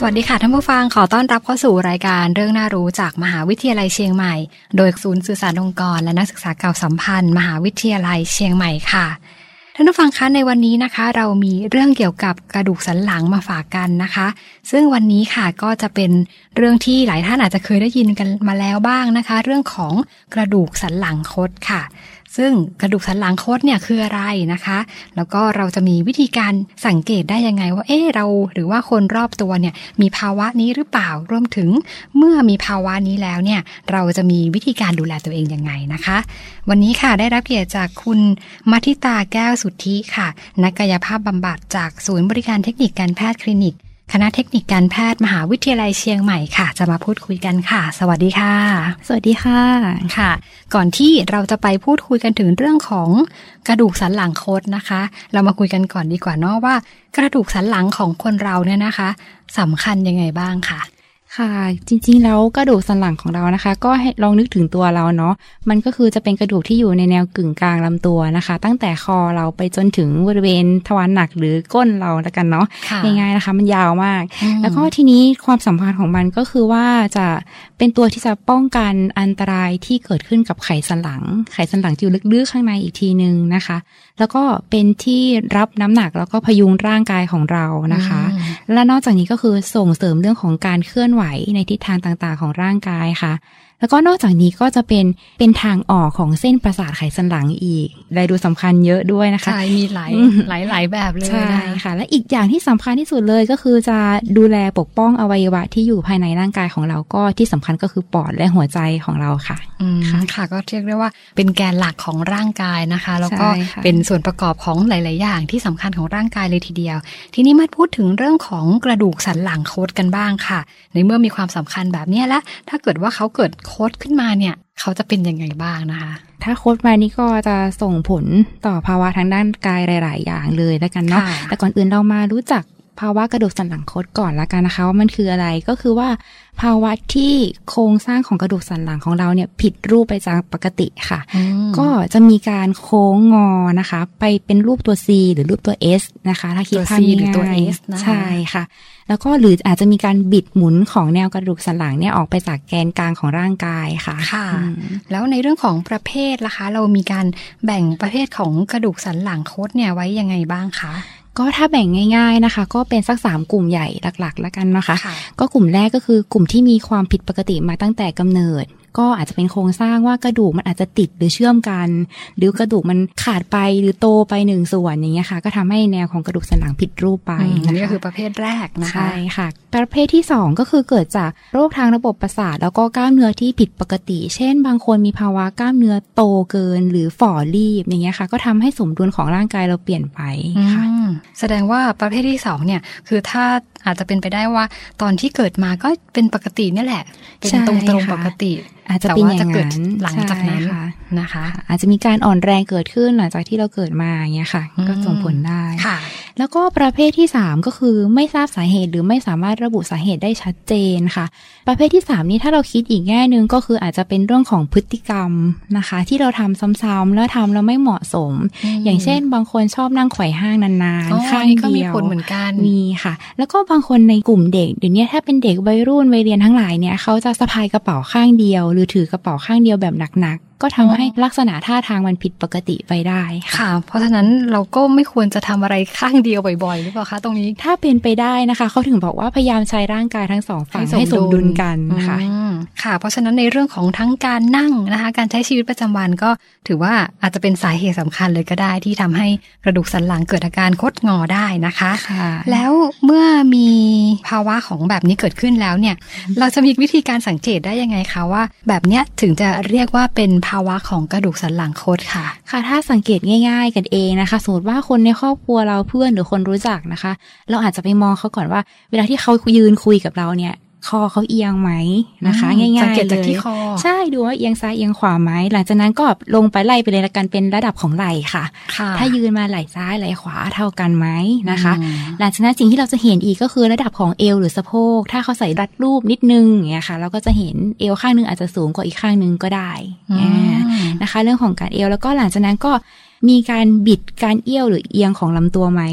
วัสดีค่ะท่านผู้ฟังขอต้อนรับเข้าสู่รายการเรื่องน่ารู้จากมหาวิทยาลัยเชียงใหม่โดยศูนย์สื่อสารองค์กรและนักศึกษาเก่าสัมพันธ์มหาวิทยาลัยเชียงใหม่ค่ะท่านผู้ฟังคะในวันนี้นะคะเรามีเรื่องเกี่ยวกับกระดูกสันหลังมาฝากกันนะคะซึ่งวันนี้ค่ะก็จะเป็นเรื่องที่หลายท่านอาจจะเคยได้ยินกันมาแล้วบ้างนะคะเรื่องของกระดูกสันหลังคดค่ะซึ่งกระดูกสันหลังคดเนี่ยคืออะไรนะคะแล้วก็เราจะมีวิธีการสังเกตได้ยังไงว่าเราหรือว่าคนรอบตัวเนี่ยมีภาวะนี้หรือเปล่ารวมถึงเมื่อมีภาวะนี้แล้วเนี่ยเราจะมีวิธีการดูแลตัวเองยังไงนะคะวันนี้ค่ะได้รับเกียรติจากคุณมัทิตาแก้วสุทธิค่ะนักกายภาพบำบัดจากศูนย์บริการเทคนิคการแพทย์คลินิกคณะเทคนิคการแพทย์มหาวิทยาลัยเชียงใหม่ค่ะจะมาพูดคุยกันค่ะสวัสดีค่ะสวัสดีค่ะค่ะก่อนที่เราจะไปพูดคุยกันถึงเรื่องของกระดูกสันหลังคดนะคะเรามาคุยกันก่อนดีกว่าเนาะว่ากระดูกสันหลังของคนเราเนี่ยนะคะสำคัญยังไงบ้างค่ะค่ะจริงๆแล้วกระดูกสันหลังของเรานะคะก็ให้ลองนึกถึงตัวเราเนาะมันก็คือจะเป็นกระดูกที่อยู่ในแนวกึ่งกลางลำตัวนะคะตั้งแต่คอเราไปจนถึงบริเวณทวารหนักหรือก้นเราแล้วกันเนาะง่ายๆนะคะมันยาวมากแล้วก็ทีนี้ความสำคัญของมันก็คือว่าจะเป็นตัวที่จะป้องกันอันตรายที่เกิดขึ้นกับไขสันหลังจะอยู่ลึกๆข้างในอีกทีนึงนะคะแล้วก็เป็นที่รับน้ำหนักแล้วก็พยุงร่างกายของเรานะคะและนอกจากนี้ก็คือส่งเสริมเรื่องของการเคลื่อนไหวในทิศทางต่างๆของร่างกายค่ะแล้วก็นอกจากนี้ก็จะเป็นทางออกของเส้นประสาทไขสันหลังอีกรายดูสำคัญเยอะด้วยนะคะใช่มีหลายแบบเลยใช่ค่ะและอีกอย่างที่สำคัญที่สุดเลยก็คือจะดูแลปกป้องอวัยวะที่อยู่ภายในร่างกายของเราก็ที่สำคัญก็คือปอดและหัวใจของเราค่ะค่ะก็เรียกได้ว่าเป็นแกนหลักของร่างกายนะคะแล้วก็เป็นส่วนประกอบของหลายๆอย่างที่สำคัญของร่างกายเลยทีเดียวทีนี้มาพูดถึงเรื่องของกระดูกสันหลังคดกันบ้างค่ะในเมื่อมีความสำคัญแบบนี้แล้วถ้าเกิดว่าเขาเกิดคดขึ้นมาเนี่ยเขาจะเป็นยังไงบ้างนะคะถ้าคดมานี่ก็จะส่งผลต่อภาวะทางด้านกายหลายๆอย่างเลยแล้วกันเนาะแต่ก่อนอื่นเรามารู้จักภาวะกระดูกสันหลังคดก่อนละกันนะคะว่ามันคืออะไรก็คือว่าภาวะที่โครงสร้างของกระดูกสันหลังของเราเนี่ยผิดรูปไปจากปกติค่ะก็จะมีการโค้งงอนะคะไปเป็นรูปตัว C หรือรูปตัว S นะคะถ้าคิดภาพง่ายๆตัว S ใช่ค่ะแล้วก็หรืออาจจะมีการบิดหมุนของแนวกระดูกสันหลังเนี่ยออกไปจากแกนกลางของร่างกายค่ะค่ะแล้วในเรื่องของประเภทล่ะคะเรามีการแบ่งประเภทของกระดูกสันหลังคดเนี่ยไว้ยังไงบ้างคะก็ถ้าแบ่งง่ายๆนะคะก็เป็นสัก3กลุ่มใหญ่หลักๆแล้วกันนะคะก็กลุ่มแรกก็คือกลุ่มที่มีความผิดปกติมาตั้งแต่กำเนิดก็อาจจะเป็นโครงสร้างว่ากระดูกมันอาจจะติดหรือเชื่อมกันหรือกระดูกมันขาดไปหรือโตไป1ส่วนอย่างเงี้ยค่ะก็ทำให้แนวของกระดูกสันหลังผิดรูปไปนี่ก็คือประเภทแรกนะคะใช่ค่ะประเภทที่2ก็คือเกิดจากโรคทางระบบประสาทแล้วก็กล้ามเนื้อที่ผิดปกติเช่นบางคนมีภาวะกล้ามเนื้อโตเกินหรือฝ่อรีบอย่างเงี้ยค่ะก็ทำให้สมดุลของร่างกายเราเปลี่ยนไปค่ะแสดงว่าประเภทที่2เนี่ยคือถ้าอาจจะเป็นไปได้ว่าตอนที่เกิดมาก็เป็นปกตินี่แหละเป็นตรงปกติอาจจะเป็นอย่างนั้นหลังจากนั้นนะคะอาจจะมีการอ่อนแรงเกิดขึ้นหลังจากที่เราเกิดมาอย่างเงี้ยค่ะก็ส่งผลได้แล้วก็ประเภทที่3ก็คือไม่ทราบสาเหตุหรือไม่สามารถระบุสาเหตุได้ชัดเจนค่ะประเภทที่3นี้ถ้าเราคิดอีกแง่นึงก็คืออาจจะเป็นเรื่องของพฤติกรรมนะคะที่เราทำซ้ำๆแล้วทำแล้วไม่เหมาะสมอย่างเช่นบางคนชอบนั่งไขว่ห้างนานๆข้างเดียวก็มีผลเหมือนกันมีค่ะแล้วก็บางคนในกลุ่มเด็กเดี๋ยวนี้ถ้าเป็นเด็กวัยรุ่นวัยเรียนทั้งหลายเนี่ยเขาจะสะพายกระเป๋าข้างเดียวหรือถือกระเป๋าข้างเดียวแบบหนักๆก็ทำให้ลักษณะท่าทางมันผิดปกติไปได้ค่ะเพราะฉะนั้นเราก็ไม่ควรจะทำอะไรข้างเดียวบ่อยๆหรือเปล่าคะตรงนี้ถ้าเป็นไปได้นะคะเขาถึงบอกว่าพยายามใช้ร่างกายทั้ง2ฝั่งให้สมดุลกันค่ะค่ะเพราะฉะนั้นในเรื่องของทั้งการนั่งนะคะการใช้ชีวิตประจำวันก็ถือว่าอาจจะเป็นสาเหตุสำคัญเลยก็ได้ที่ทำให้กระดูกสันหลังเกิดอาการคดงอได้นะคะแล้วเมื่อมีภาวะของแบบนี้เกิดขึ้นแล้วเนี่ยเราจะมีวิธีการสังเกตได้ยังไงคะว่าแบบเนี้ยถึงจะเรียกว่าเป็นภาวะของกระดูกสันหลังคดค่ะค่ะถ้าสังเกตง่ายๆกันเองนะคะสมมติว่าคนในครอบครัวเราเพื่อนหรือคนรู้จักนะคะเราอาจจะไปมองเขาก่อนว่าเวลาที่เขายืนคุยกับเราเนี่ยคอเขาเอียงไหมนะคะง่ายๆสังเกตจากที่คอใช่ดูว่าเอียงซ้ายเอียงขวาไหมหลังจากนั้นก็ลงไปไล่ไปเลยละกันเป็นระดับของไหล่ค่ะถ้ายืนมาไหล่ซ้ายไหล่ขวาเท่ากันไหมนะคะหลังจากนั้นสิ่งที่เราจะเห็นอีกก็คือระดับของเอวหรือสะโพกถ้าเขาใส่รัดรูปนิดนึงอย่างเงี้ยค่ะเราก็จะเห็นเอวข้างนึงอาจจะสูงกว่าอีกข้างนึงก็ได้นะคะเรื่องของการเอวแล้วก็หลังจากนั้นก็มีการบิดการเอี้ยวหรือเอียงของลำตัวไหม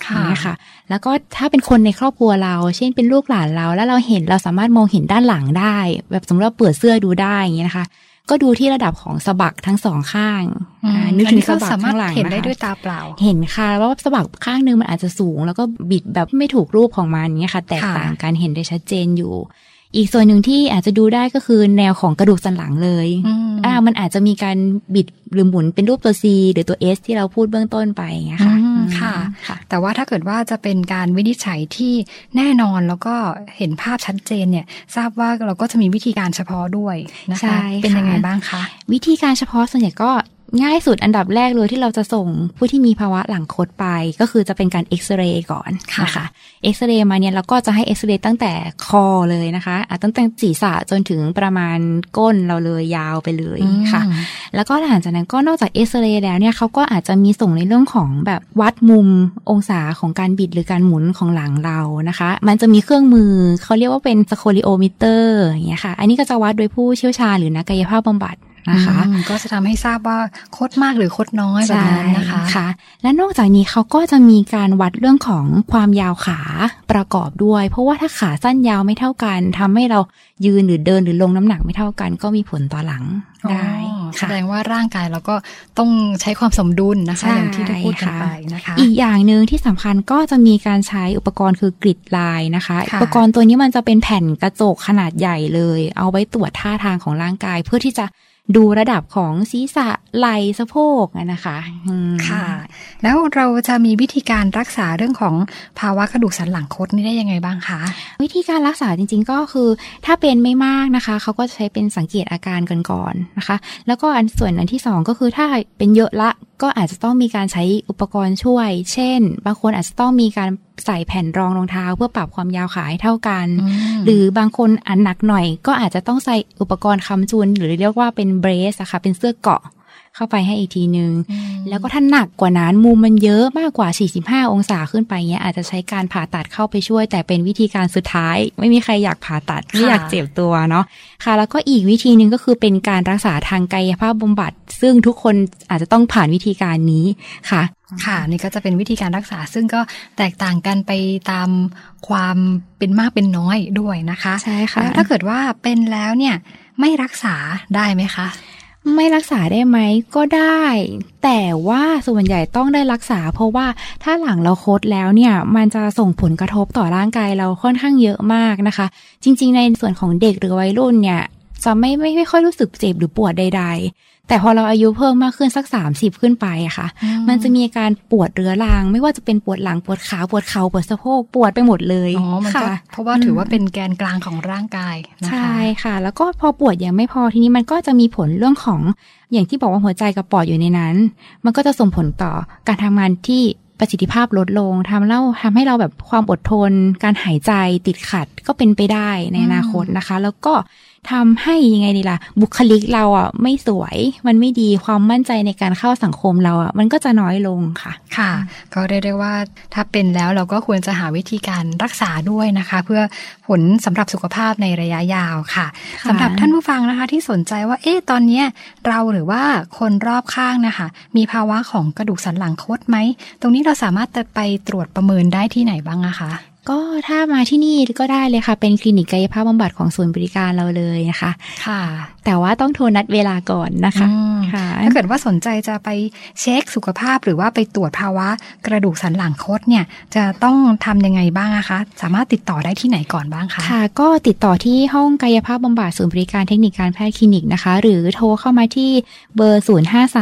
ค่ะแล้วก็ถ้าเป็นคนในครอบครัวเราเช่นเป็นลูกหลานเราแล้วเราสามารถมองเห็นด้านหลังได้แบบสมมติว่าเปิดเสื้อดูได้อย่างเงี้ยนะคะก็ดูที่ระดับของสะบักทั้งสองข้างนึกถึงสะบักข้างหลังนะคะเห็นได้ด้วยตาเปล่าเห็นค่ะว่าสะบักข้างนึงมันอาจจะสูงแล้วก็บิดแบบไม่ถูกรูปของมันเงี้ยค่ะแตกต่างกันเห็นได้ชัดเจนอยู่อีกส่วนหนึ่งที่อาจจะดูได้ก็คือแนวของกระดูกสันหลังเลยมันอาจจะมีการบิดหรือหมุนเป็นรูปตัว C หรือตัว S ที่เราพูดเบื้องต้นไปไงค่ะค่ะแต่ว่าถ้าเกิดว่าจะเป็นการวินิจฉัยที่แน่นอนแล้วก็เห็นภาพชัดเจนเนี่ยทราบว่าเราก็จะมีวิธีการเฉพาะด้วยนะคะเป็นยังไงบ้างคะวิธีการเฉพาะส่วนใหญ่ก็ง่ายสุดอันดับแรกเลยที่เราจะส่งผู้ที่มีภาวะหลังคดไปก็คือจะเป็นการเอ็กซเรย์ก่อนนะคะเอ็กซเรย์มาเนี่ยเราก็จะให้เอ็กซเรย์ตั้งแต่คอเลยนะคะตั้งแต่ศีรษะจนถึงประมาณก้นเราเลยยาวไปเลยค่ะแล้วก็หลังจากนั้นก็นอกจากเอ็กซเรย์แล้วเนี่ยเขาก็อาจจะมีส่งในเรื่องของแบบวัดมุมองศาของการบิดหรือการหมุนของหลังเรานะคะมันจะมีเครื่องมือเขาเรียกว่าเป็นสโคลิโอมิเตอร์อย่างเงี้ยค่ะอันนี้ก็จะวัดโดยผู้เชี่ยวชาญหรือนักกายภาพบำบัดนะคะก็จะทำให้ทราบว่าคดมากหรือคดน้อยแบบนั้นนะคะและนอกจากนี้เขาก็จะมีการวัดเรื่องของความยาวขาประกอบด้วยเพราะว่าถ้าขาสั้นยาวไม่เท่ากันทำให้เรายืนหรือเดินหรือลงน้ำหนักไม่เท่ากันก็มีผลต่อหลังได้แสดงว่าร่างกายเราก็ต้องใช้ความสมดุลนะคะอย่างที่ได้พูดกันไปนะคะอีกอย่างนึงที่สำคัญก็จะมีการใช้อุปกรณ์คือกริดลายนะคะอุปกรณ์ตัวนี้มันจะเป็นแผ่นกระจกขนาดใหญ่เลยเอาไว้ตรวจท่าทางของร่างกายเพื่อที่จะดูระดับของศีรษะไหล่สะโพกนะคะค่ะแล้วเราจะมีวิธีการรักษาเรื่องของภาวะกระดูกสันหลังคดนี่ได้ยังไงบ้างคะวิธีการรักษาจริงๆก็คือถ้าเป็นไม่มากนะคะเขาก็ใช้เป็นสังเกตอาการกันก่อนนะคะแล้วก็ส่วนอันที่2ก็คือถ้าเป็นเยอะละก็อาจจะต้องมีการใช้อุปกรณ์ช่วยเช่นบางคนอาจจะต้องมีการใส่แผ่นรองรองเท้าเพื่อปรับความยาวขาให้เท่ากันหรือบางคนอันหนักหน่อยก็อาจจะต้องใส่อุปกรณ์ค้ำจุนหรือเรียกว่าเป็นเบรสอะค่ะเป็นเสื้อเกราะเข้าไปให้อีกทีนึงแล้วก็ถ้าหนักกว่านั้นมุมมันเยอะมากกว่า45องศาขึ้นไปเงี้ยอาจจะใช้การผ่าตัดเข้าไปช่วยแต่เป็นวิธีการสุดท้ายไม่มีใครอยากผ่าตัดไม่อยากเจ็บตัวเนาะค่ะแล้วก็อีกวิธีนึงก็คือเป็นการรักษาทางกายภาพบำบัดซึ่งทุกคนอาจจะต้องผ่านวิธีการนี้ค่ะค่ะนี่ก็จะเป็นวิธีการรักษาซึ่งก็แตกต่างกันไปตามความเป็นมากเป็นน้อยด้วยนะคะใช่ค่ะแล้วถ้าเกิดว่าเป็นแล้วเนี่ยไม่รักษาได้ไหมคะไม่รักษาได้ไหมก็ได้แต่ว่าส่วนใหญ่ต้องได้รักษาเพราะว่าถ้าหลังเราคดแล้วเนี่ยมันจะส่งผลกระทบต่อร่างกายเราค่อนข้างเยอะมากนะคะจริงๆในส่วนของเด็กหรือวัยรุ่นเนี่ยจะไม่ค่อยรู้สึกเจ็บหรือปวดใดๆแต่พอเราอายุเพิ่มมากขึ้นสัก30ขึ้นไปอะค่ะมันจะมีอาการปวดเรื้อรังไม่ว่าจะเป็นปวดหลังปวดขาปวดเข่าปวดสะโพกปวดไปหมดเลยค่ะเพราะว่าถือว่าเป็นแกนกลางของร่างกายนะคะใช่ค่ะแล้วก็พอปวดยังไม่พอทีนี้มันก็จะมีผลเรื่องของอย่างที่บอกว่าหัวใจกับปอดอยู่ในนั้นมันก็จะส่งผลต่อการทำงานที่ประสิทธิภาพลดลงทำให้เราแบบความอดทนการหายใจติดขัดก็เป็นไปได้ในอนาคตนะคะแล้วก็ทำให้ยังไงดีล่ะบุคลิกเราอ่ะไม่สวยมันไม่ดีความมั่นใจในการเข้าสังคมเราอ่ะมันก็จะน้อยลงค่ะค่ะก็เรียกได้ว่าถ้าเป็นแล้วเราก็ควรจะหาวิธีการรักษาด้วยนะคะเพื่อผลสำหรับสุขภาพในระยะยาวค่ะสำหรับท่านผู้ฟังนะคะที่สนใจว่าตอนนี้เราหรือว่าคนรอบข้างนะคะมีภาวะของกระดูกสันหลังคดไหมตรงนี้เราสามารถไปตรวจประเมินได้ที่ไหนบ้างนะคะก็ถ้ามาที่นี่ก็ได้เลยค่ะเป็นคลินิกกายภาพบำบัดของศูนย์บริการเราเลยนะคะค่ะแต่ว่าต้องโทรนัดเวลาก่อนนะคะค่ะถ้าเกิดว่าสนใจจะไปเช็คสุขภาพหรือว่าไปตรวจภาวะกระดูกสันหลังคดเนี่ยจะต้องทำยังไงบ้างคะสามารถติดต่อได้ที่ไหนก่อนบ้างคะค่ะก็ติดต่อที่ห้องกายภาพบำบัดศูนย์บริการเทคนิคการแพทย์คลินิกนะคะหรือโทรเข้ามาที่เบอร์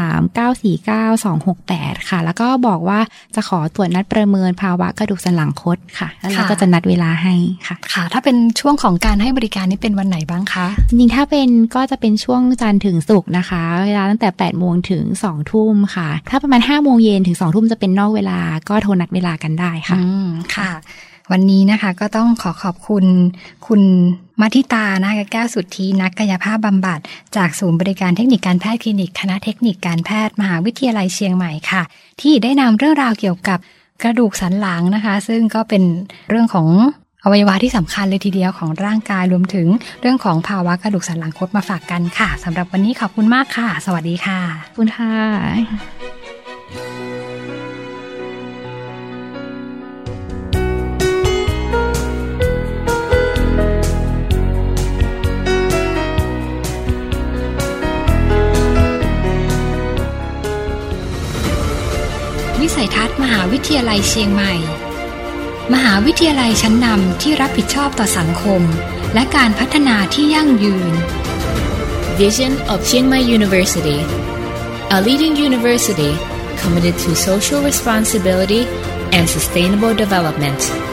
0539492268ค่ะแล้วก็บอกว่าจะขอตรวจนัดประเมินภาวะกระดูกสันหลังคดค่ะแล้วเราก็จะนัดเวลาให้ค่ะค่ะถ้าเป็นช่วงของการให้บริการนี่เป็นวันไหนบ้างคะจริงๆถ้าเป็นก็จะเป็นช่วงจันทร์ถึงศุกร์นะคะเวลาตั้งแต่8 โมงถึง2 ทุ่มค่ะถ้าประมาณ5 โมงเย็นถึง2 ทุ่มจะเป็นนอกเวลาก็โทรนัดเวลากันได้ค่ะค่ะวันนี้นะคะก็ต้องขอบคุณคุณมัธิตานะคะแก้วสุทธีนักกายภาพบำบัดจากศูนย์บริการเทคนิคการแพทย์คลินิกคณะเทคนิคการแพทย์มหาวิทยาลัยเชียงใหม่ค่ะที่ได้นำเรื่องราวเกี่ยวกับกระดูกสันหลังนะคะซึ่งก็เป็นเรื่องของอวัยวะที่สำคัญเลยทีเดียวของร่างกายรวมถึงเรื่องของภาวะกระดูกสันหลังคดมาฝากกันค่ะสำหรับวันนี้ขอบคุณมากค่ะสวัสดีค่ะขอบคุณค่ะสัยทัศน์มหาวิทยาลัยเชียงใหม่มหาวิทยาลัยชั้นนำที่รับผิดชอบต่อสังคมและการพัฒนาที่ยั่งยืน Vision of Chiang Mai University, a leading university committed to social responsibility and sustainable development.